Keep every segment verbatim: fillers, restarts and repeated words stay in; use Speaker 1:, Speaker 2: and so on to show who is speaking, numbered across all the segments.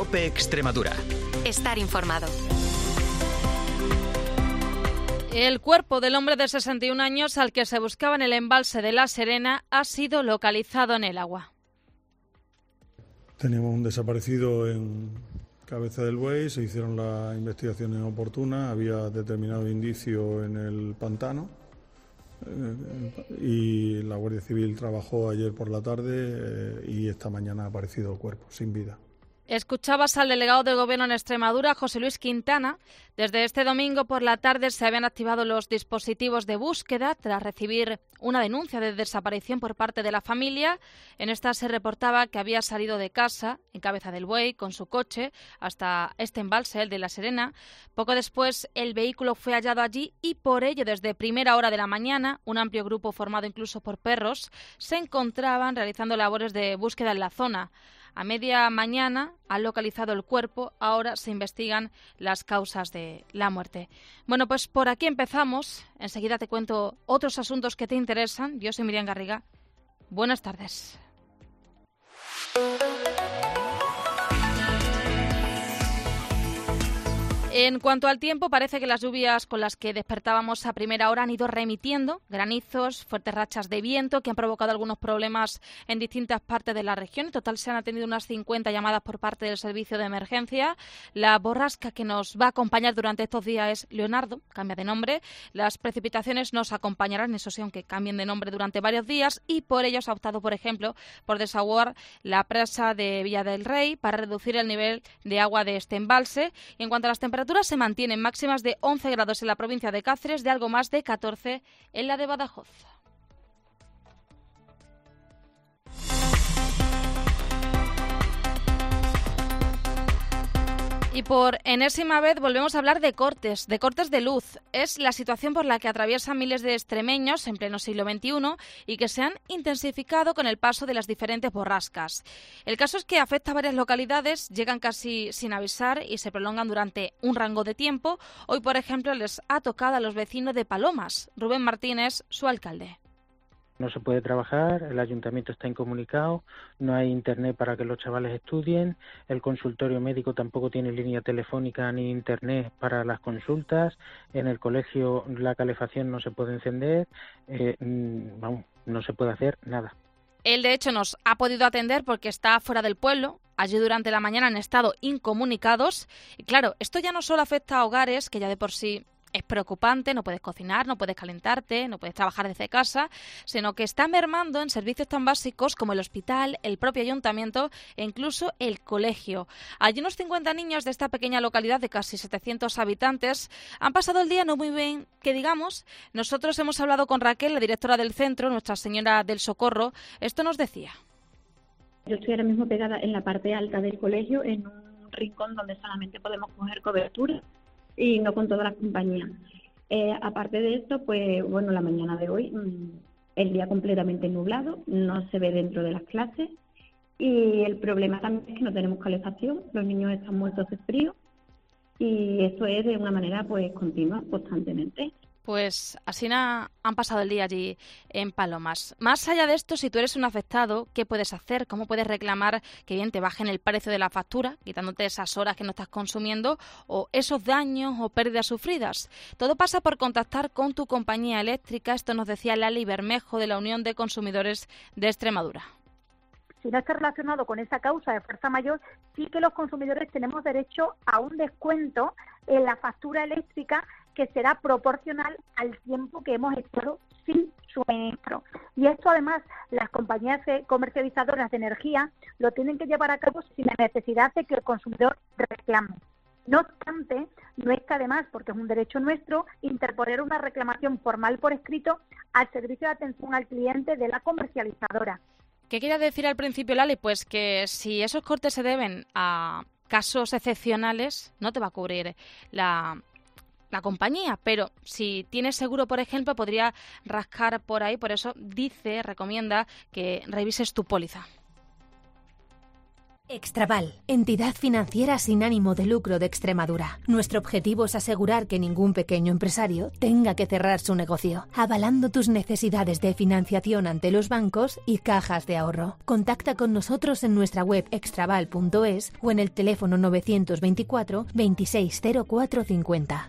Speaker 1: COPE Extremadura.
Speaker 2: Estar informado.
Speaker 3: El cuerpo del hombre de sesenta y un años al que se buscaba en el embalse de La Serena ha sido localizado en el agua.
Speaker 4: Tenemos un desaparecido en Cabeza del Buey, se hicieron las investigaciones oportunas, había determinado indicio en el pantano eh, y la Guardia Civil trabajó ayer por la tarde eh, y esta mañana ha aparecido el cuerpo sin vida.
Speaker 3: Escuchabas al delegado del Gobierno en Extremadura, José Luis Quintana. Desde este domingo por la tarde se habían activado los dispositivos de búsqueda tras recibir una denuncia de desaparición por parte de la familia. En esta se reportaba que había salido de casa, en Cabeza del Buey, con su coche, hasta este embalse, el de La Serena. Poco después el vehículo fue hallado allí y por ello desde primera hora de la mañana un amplio grupo formado incluso por perros se encontraban realizando labores de búsqueda en la zona. A media mañana han localizado el cuerpo, ahora se investigan las causas de la muerte. Bueno, pues por aquí empezamos. Enseguida te cuento otros asuntos que te interesan. Yo soy Miriam Garriga. Buenas tardes. En cuanto al tiempo, parece que las lluvias con las que despertábamos a primera hora han ido remitiendo, granizos, fuertes rachas de viento que han provocado algunos problemas en distintas partes de la región. En total se han atendido unas cincuenta llamadas por parte del servicio de emergencia. La borrasca que nos va a acompañar durante estos días es Leonardo, cambia de nombre. Las precipitaciones nos acompañarán, eso sí, aunque cambien de nombre durante varios días, y por ello se ha optado, por ejemplo, por desaguar la presa de Villa del Rey para reducir el nivel de agua de este embalse. Y en cuanto a las temperaturas, se mantienen máximas de once grados en la provincia de Cáceres, de algo más de catorce en la de Badajoz. Y por enésima vez volvemos a hablar de cortes, de cortes de luz. Es la situación por la que atraviesan miles de extremeños en pleno siglo veintiuno y que se han intensificado con el paso de las diferentes borrascas. El caso es que afecta a varias localidades, llegan casi sin avisar y se prolongan durante un rango de tiempo. Hoy, por ejemplo, les ha tocado a los vecinos de Palomas. Rubén Martínez, su alcalde.
Speaker 5: No se puede trabajar, el ayuntamiento está incomunicado, no hay internet para que los chavales estudien, el consultorio médico tampoco tiene línea telefónica ni internet para las consultas, en el colegio la calefacción no se puede encender, eh, vamos, no se puede hacer nada.
Speaker 3: Él, de hecho, nos ha podido atender porque está fuera del pueblo. Allí durante la mañana han estado incomunicados. Y claro, esto ya no solo afecta a hogares, que ya de por sí es preocupante, no puedes cocinar, no puedes calentarte, no puedes trabajar desde casa, sino que está mermando en servicios tan básicos como el hospital, el propio ayuntamiento e incluso el colegio. Allí unos cincuenta niños de esta pequeña localidad de casi setecientos habitantes han pasado el día no muy bien, que digamos. Nosotros hemos hablado con Raquel, la directora del centro, Nuestra Señora del Socorro. Esto nos decía.
Speaker 6: Yo estoy ahora mismo pegada en la parte alta del colegio, en un rincón donde solamente podemos coger cobertura y no con todas las compañías. Eh, aparte de esto, pues bueno, la mañana de hoy, mmm, el día completamente nublado, no se ve dentro de las clases y el problema también es que no tenemos calefacción, los niños están muertos de frío y esto es de una manera pues continua, constantemente.
Speaker 3: Pues así na, han pasado el día allí en Palomas. Más allá de esto, si tú eres un afectado, ¿qué puedes hacer? ¿Cómo puedes reclamar que bien te bajen el precio de la factura, quitándote esas horas que no estás consumiendo o esos daños o pérdidas sufridas? Todo pasa por contactar con tu compañía eléctrica. Esto nos decía Lali Bermejo de la Unión de Consumidores de Extremadura.
Speaker 7: Si no está relacionado con esa causa de fuerza mayor, sí que los consumidores tenemos derecho a un descuento en la factura eléctrica que será proporcional al tiempo que hemos estado sin suministro. Y esto además las compañías comercializadoras de energía lo tienen que llevar a cabo sin la necesidad de que el consumidor reclame. No obstante, no está de más, porque es un derecho nuestro, interponer una reclamación formal por escrito al servicio de atención al cliente de la comercializadora.
Speaker 3: ¿Qué quería decir al principio, Lali? Pues que si esos cortes se deben a casos excepcionales, no te va a cubrir la, la compañía, pero si tienes seguro, por ejemplo, podría rascar por ahí. Por eso dice, recomienda que revises tu póliza.
Speaker 1: Extraval, entidad financiera sin ánimo de lucro de Extremadura. Nuestro objetivo es asegurar que ningún pequeño empresario tenga que cerrar su negocio, avalando tus necesidades de financiación ante los bancos y cajas de ahorro. Contacta con nosotros en nuestra web extraval punto es o en el teléfono novecientos veinticuatro veintiséis cero cuatro cincuenta.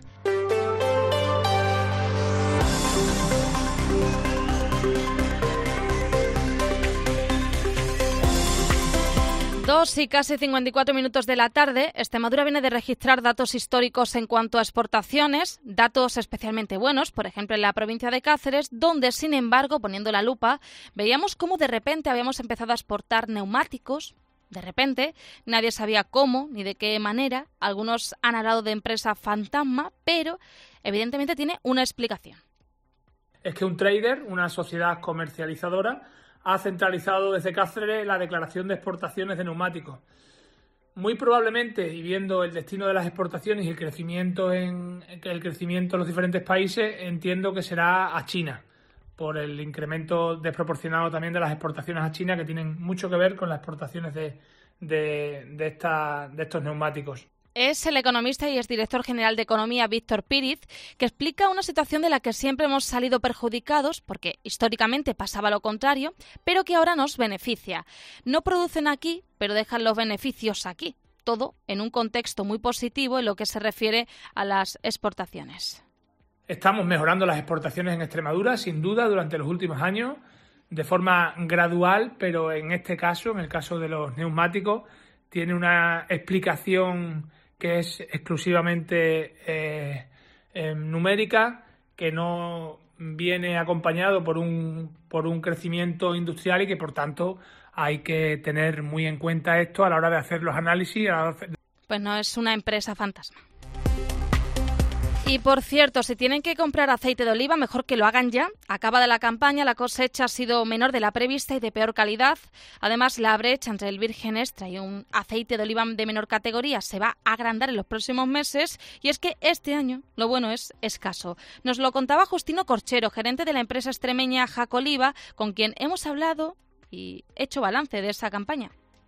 Speaker 3: Dos y casi cincuenta y cuatro minutos de la tarde, Extremadura viene de registrar datos históricos en cuanto a exportaciones, datos especialmente buenos, por ejemplo en la provincia de Cáceres, donde sin embargo, poniendo la lupa, veíamos cómo de repente habíamos empezado a exportar neumáticos. De repente, nadie sabía cómo ni de qué manera, algunos han hablado de empresa fantasma, pero evidentemente tiene una explicación.
Speaker 2: Es que un trader, una sociedad comercializadora, ha centralizado desde Cáceres la declaración de exportaciones de neumáticos. Muy probablemente, y viendo el destino de las exportaciones y el crecimiento en el crecimiento en los diferentes países, entiendo que será a China, por el incremento desproporcionado también de las exportaciones a China, que tienen mucho que ver con las exportaciones de, de, de, esta, de estos neumáticos.
Speaker 3: Es el economista y exdirector general de Economía, Víctor Píriz, que explica una situación de la que siempre hemos salido perjudicados, porque históricamente pasaba lo contrario, pero que ahora nos beneficia. No producen aquí, pero dejan los beneficios aquí. Todo en un contexto muy positivo en lo que se refiere a las exportaciones.
Speaker 2: Estamos mejorando las exportaciones en Extremadura, sin duda, durante los últimos años, de forma gradual, pero en este caso, en el caso de los neumáticos, tiene una explicación que es exclusivamente eh, eh, numérica, que no viene acompañado por un, por un crecimiento industrial y que, por tanto, hay que tener muy en cuenta esto a la hora de hacer los análisis. A la hora de...
Speaker 3: Pues no es una empresa fantasma. Y por cierto, si tienen que comprar aceite de oliva, mejor que lo hagan ya. Acabada la campaña, la cosecha ha sido menor de la prevista y de peor calidad. Además, la brecha entre el virgen extra y un aceite de oliva de menor categoría se va a agrandar en los próximos meses. Y es que este año lo bueno es escaso. Nos lo contaba Justino Corchero, gerente de la empresa extremeña Jacoliva, con quien hemos hablado y hecho balance de esa campaña.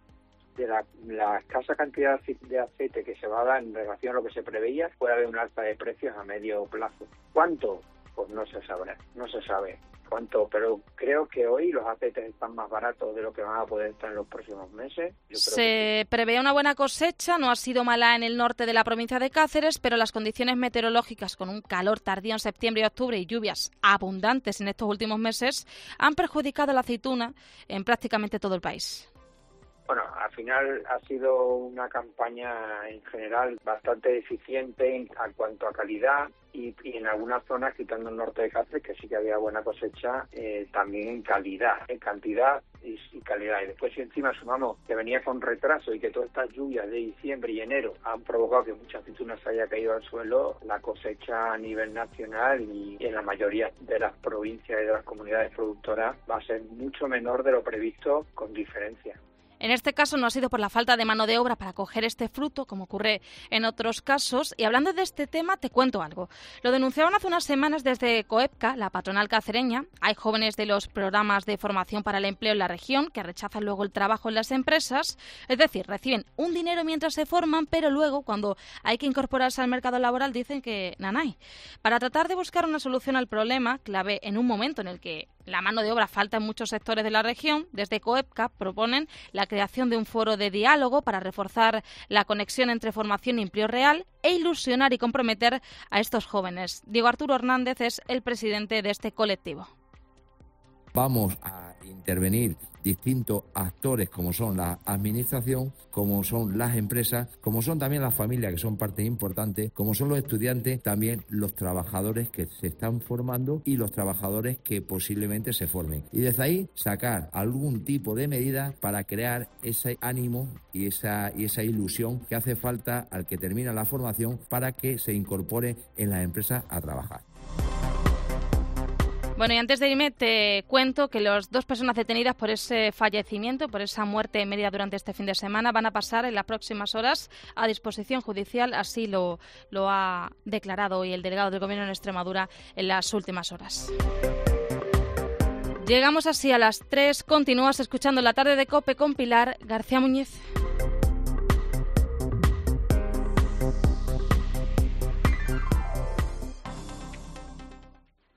Speaker 8: De la, la escasa cantidad de aceite que se va a dar en relación a lo que se preveía, puede haber un alza de precios a medio plazo. ¿Cuánto? Pues no se sabrá, no se sabe cuánto, pero creo que hoy los aceites están más baratos de lo que van a poder estar en los próximos meses. Yo creo
Speaker 3: se
Speaker 8: que sí.
Speaker 3: prevé una buena cosecha, no ha sido mala en el norte de la provincia de Cáceres, pero las condiciones meteorológicas con un calor tardío en septiembre y octubre y lluvias abundantes en estos últimos meses han perjudicado la aceituna en prácticamente todo el país.
Speaker 8: Bueno, al final ha sido una campaña en general bastante eficiente en a cuanto a calidad y, y en algunas zonas, quitando el norte de Cáceres, que sí que había buena cosecha, eh, también en calidad, en cantidad y, y calidad. Y después si encima sumamos que venía con retraso y que todas estas lluvias de diciembre y enero han provocado que mucha aceituna se haya caído al suelo, la cosecha a nivel nacional y en la mayoría de las provincias y de las comunidades productoras va a ser mucho menor de lo previsto, con diferencia.
Speaker 3: En este caso no ha sido por la falta de mano de obra para coger este fruto, como ocurre en otros casos. Y hablando de este tema, te cuento algo. Lo denunciaban hace unas semanas desde COEPCA, la patronal cacereña. Hay jóvenes de los programas de formación para el empleo en la región que rechazan luego el trabajo en las empresas. Es decir, reciben un dinero mientras se forman, pero luego, cuando hay que incorporarse al mercado laboral, dicen que nanay. Para tratar de buscar una solución al problema, clave en un momento en el que la mano de obra falta en muchos sectores de la región, desde COEPCA proponen la creación de un foro de diálogo para reforzar la conexión entre formación y empleo real e ilusionar y comprometer a estos jóvenes. Diego Arturo Hernández es el presidente de este colectivo.
Speaker 9: Vamos a intervenir distintos actores como son la administración, como son las empresas, como son también las familias, que son parte importante, como son los estudiantes, también los trabajadores que se están formando y los trabajadores que posiblemente se formen. Y desde ahí sacar algún tipo de medida para crear ese ánimo y esa, y esa ilusión que hace falta al que termina la formación para que se incorpore en las empresas a trabajar.
Speaker 3: Bueno, y antes de irme te cuento que las dos personas detenidas por ese fallecimiento, por esa muerte en Mérida durante este fin de semana, van a pasar en las próximas horas a disposición judicial. Así lo, lo ha declarado hoy el delegado del Gobierno en Extremadura en las últimas horas. Llegamos así a las tres. Continúas escuchando La Tarde de COPE con Pilar García Muñiz.